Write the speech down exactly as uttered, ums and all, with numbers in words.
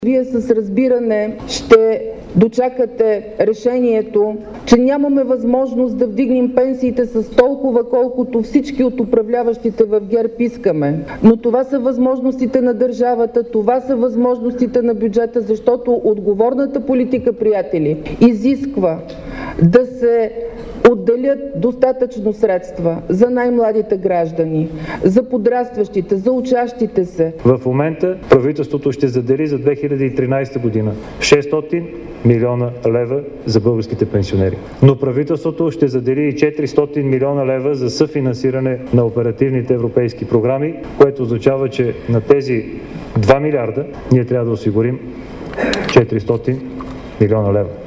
Вие с разбиране ще дочакате решението, че нямаме възможност да вдигнем пенсиите с толкова, колкото всички от управляващите в ГЕРБ искаме. Но това са възможностите на държавата, това са възможностите на бюджета, защото отговорната политика, приятели, изисква да се отделят достатъчно средства за най-младите граждани, за подрастващите, за учащите се. В момента правителството ще задели за две хиляди и тринадесета година шестстотин милиона лева за българските пенсионери. Но правителството ще задели и четиристотин милиона лева за съфинансиране на оперативните европейски програми, което означава, че на тези два милиарда ние трябва да осигурим четиристотин милиона лева.